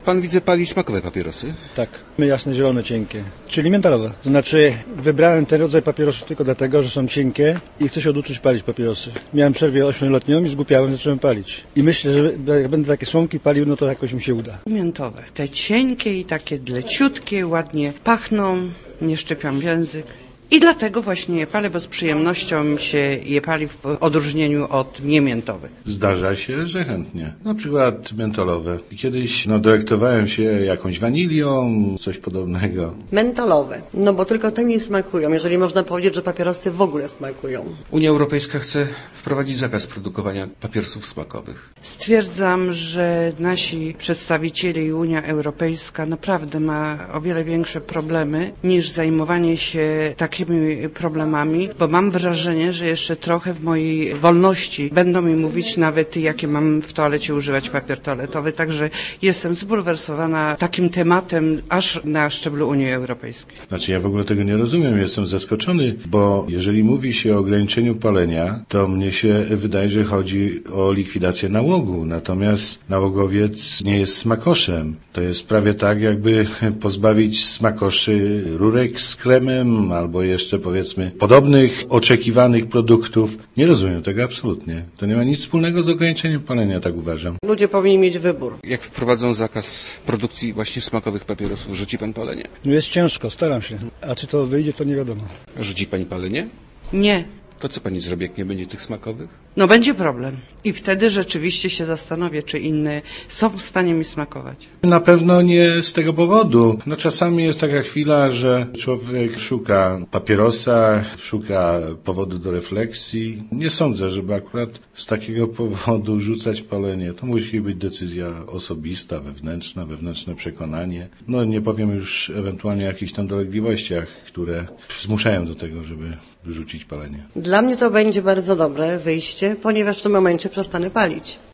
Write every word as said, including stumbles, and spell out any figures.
Pan widzę pali smakowe papierosy? Tak, jasne, zielone, cienkie, czyli mentolowe. To znaczy wybrałem ten rodzaj papierosów tylko dlatego, że są cienkie i chcę się oduczyć palić papierosy. Miałem przerwę ośmioletnią i zgłupiałem, zacząłem palić. I myślę, że jak będę takie słomki palił, no to jakoś mi się uda. Miętowe, te cienkie i takie leciutkie, ładnie pachną, nie szczepią w język. I dlatego właśnie je palę, bo z przyjemnością się je pali w odróżnieniu od niemiętowych. Zdarza się, że chętnie. Na przykład mentolowe. Kiedyś no, delektowałem się jakąś wanilią, coś podobnego. Mentolowe, no bo tylko te mi smakują, jeżeli można powiedzieć, że papierosy w ogóle smakują. Unia Europejska chce wprowadzić zakaz produkowania papierosów smakowych. Stwierdzam, że nasi przedstawiciele i Unia Europejska naprawdę ma o wiele większe problemy niż zajmowanie się takimi problemami, bo mam wrażenie, że jeszcze trochę w mojej wolności będą mi mówić nawet, jakie mam w toalecie używać papier toaletowy, także jestem zbulwersowana takim tematem aż na szczeblu Unii Europejskiej. Znaczy ja w ogóle tego nie rozumiem, jestem zaskoczony, bo jeżeli mówi się o ograniczeniu palenia, to mnie się wydaje, że chodzi o likwidację nałogu, natomiast nałogowiec nie jest smakoszem. To jest prawie tak, jakby pozbawić smakoszy rurek z kremem albo jeszcze powiedzmy podobnych oczekiwanych produktów. Nie rozumiem tego absolutnie. To nie ma nic wspólnego z ograniczeniem palenia, tak uważam. Ludzie powinni mieć wybór. Jak wprowadzą zakaz produkcji właśnie smakowych papierosów, rzuci pan palenie? No jest ciężko, staram się. A czy to wyjdzie, to nie wiadomo. Rzuci pani palenie? Nie. To co pani zrobi, jak nie będzie tych smakowych? No będzie problem. I wtedy rzeczywiście się zastanowię, czy inne są w stanie mi smakować. Na pewno nie z tego powodu. No czasami jest taka chwila, że człowiek szuka papierosa, szuka powodu do refleksji. Nie sądzę, żeby akurat z takiego powodu rzucać palenie. To musi być decyzja osobista, wewnętrzna, wewnętrzne przekonanie. No nie powiem już ewentualnie o jakichś tam dolegliwościach, które zmuszają do tego, żeby wyrzucić palenie. Dla mnie to będzie bardzo dobre wyjście, ponieważ w tym momencie przestanę palić.